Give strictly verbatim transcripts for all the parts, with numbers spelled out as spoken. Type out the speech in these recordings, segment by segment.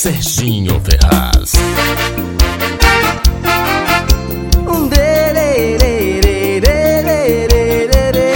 Serginho Ferraz. Um dererererererererê,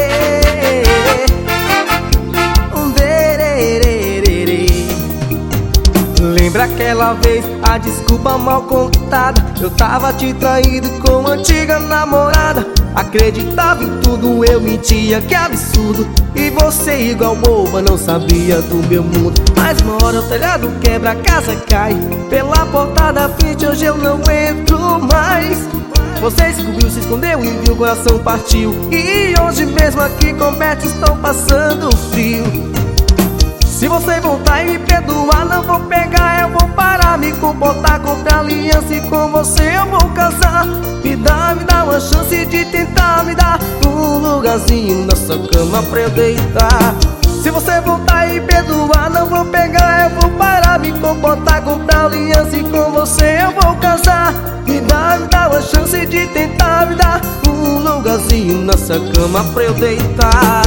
um derererererê. Lembra aquela vez, a desculpa mal contada? Eu tava te traindo com uma antiga namorada. Acreditava em tudo, eu mentia, que absurdo. E você igual boba, não sabia do meu mundo. Mas uma hora o telhado quebra, a casa cai. Pela porta da frente hoje eu não entro mais. Você descobriu, se escondeu e viu, o coração partiu. E hoje mesmo aqui com Beth estou passando frio. Se você voltar e me perdoar, não vou pegar, eu vou parar, me comportar, comprar aliança e com você eu vou casar. Me dá, me dá uma chance de tentar, me dar um lugarzinho na sua cama pra eu deitar. Se você voltar e me perdoar, não vou pegar, eu vou parar, me comportar, comprar aliança e com você eu vou casar. Me dá, me dá uma chance de tentar, me dar um lugarzinho na sua cama pra eu deitar.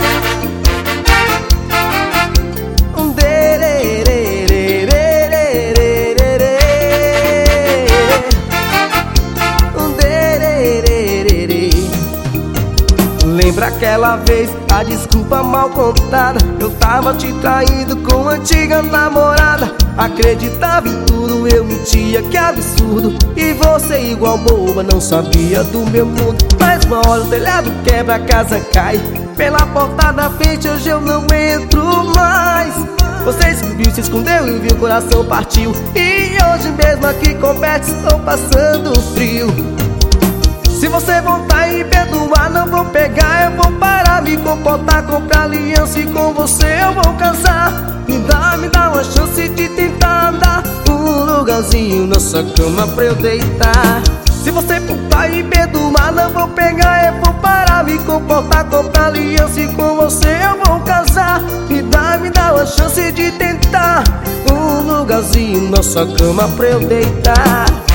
Lembra aquela vez, a desculpa mal contada? Eu tava te traindo com uma antiga namorada. Acreditava em tudo, eu mentia, que absurdo. E você igual boba, não sabia do meu mundo. Mas uma hora o telhado quebra, a casa cai. Pela porta da frente hoje eu não entro mais. Você descobriu, se escondeu e viu, o coração partiu. E hoje mesmo aqui com Beth estou passando frio. Se você voltar e me perdoar, não vou pegar, eu vou parar, me comportar, comprar aliança e com você eu vou casar. Me dá, me dá uma chance de tentar dar um lugarzinho na sua cama pra eu deitar. Se você voltar e me perdoar, não vou pegar, eu vou parar, me comportar, comprar aliança e com você eu vou casar. Me dá, me dá uma chance de tentar um lugarzinho na sua cama pra eu deitar.